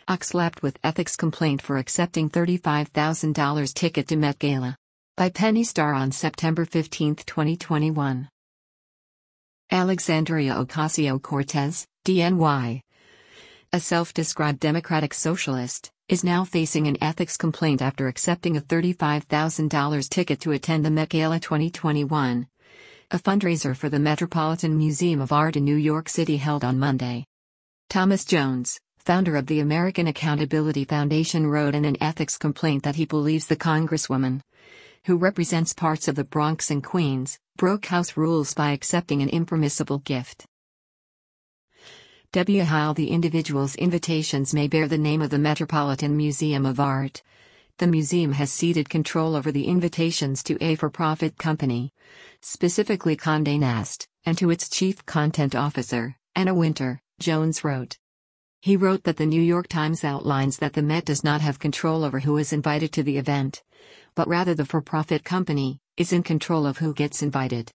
Slapped with ethics complaint for accepting $35,000 ticket to Met Gala. By Penny Starr on September 15, 2021. Alexandria Ocasio-Cortez, DNY, a self-described democratic socialist, is now facing an ethics complaint after accepting a $35,000 ticket to attend the Met Gala 2021, a fundraiser for the Metropolitan Museum of Art in New York City held on Monday. Thomas Jones, founder of the American Accountability Foundation, wrote in an ethics complaint that he believes the Congresswoman, who represents parts of the Bronx and Queens, broke House rules by accepting an impermissible gift. While the individual's invitations may bear the name of the Metropolitan Museum of Art, the museum has ceded control over the invitations to a for-profit company, specifically Condé Nast, and to its chief content officer, Anna Wintour, Jones wrote. He wrote that the New York Times outlines that the Met does not have control over who is invited to the event, but rather the for-profit company is in control of who gets invited.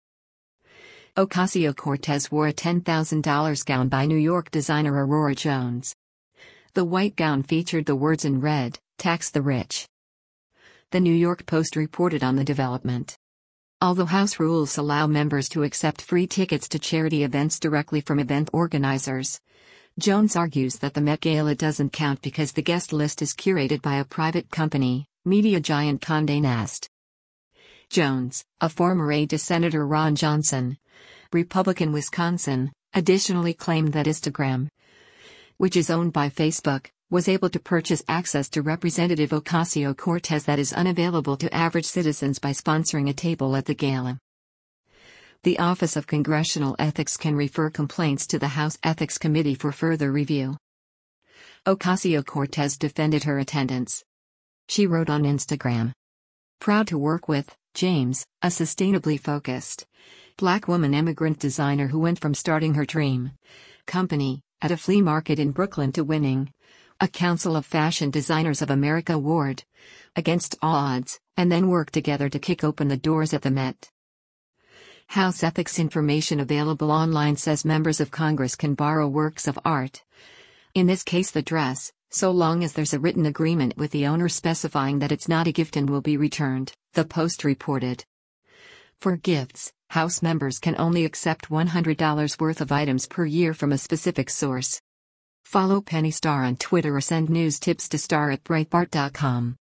Ocasio-Cortez wore a $10,000 gown by New York designer Aurora Jones. The white gown featured the words in red, "Tax the rich." The New York Post reported on the development. Although House rules allow members to accept free tickets to charity events directly from event organizers, Jones argues that the Met Gala doesn't count because the guest list is curated by a private company, media giant Condé Nast. Jones, a former aide to Senator Ron Johnson, Republican Wisconsin, additionally claimed that Instagram, which is owned by Facebook, was able to purchase access to Representative Ocasio-Cortez that is unavailable to average citizens by sponsoring a table at the gala. The Office of Congressional Ethics can refer complaints to the House Ethics Committee for further review. Ocasio-Cortez defended her attendance. She wrote on Instagram, "Proud to work with James, a sustainably focused Black woman immigrant designer who went from starting her dream company at a flea market in Brooklyn to winning a Council of Fashion Designers of America award, against all odds, and then worked together to kick open the doors at the Met." House ethics information available online says members of Congress can borrow works of art, in this case the dress, so long as there's a written agreement with the owner specifying that it's not a gift and will be returned, the Post reported. For gifts, House members can only accept $100 worth of items per year from a specific source. Follow Penny Starr on Twitter or send news tips to star@breitbart.com.